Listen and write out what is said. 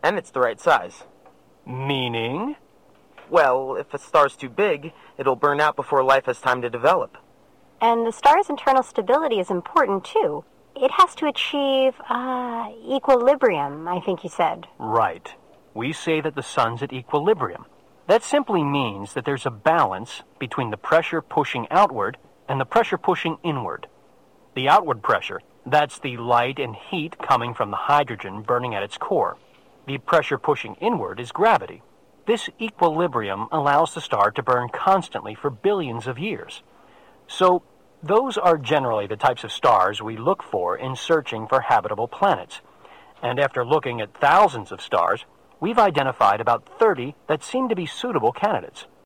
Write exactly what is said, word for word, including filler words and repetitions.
And it's the right size. Meaning? Well, if a star's too big, it'll burn out before life has time to develop. And the star's internal stability is important, too. It has to achieve, uh, equilibrium, I think you said. Right. We say that the sun's at equilibrium. That simply means that there's a balance between the pressure pushing outward and the pressure pushing inward. The outward pressure, that's the light and heat coming from the hydrogen burning at its core. The pressure pushing inward is gravity. This equilibrium allows the star to burn constantly for billions of years. So, those are generally the types of stars we look for in searching for habitable planets. And after looking at thousands of stars, we've identified about thirty that seem to be suitable candidates.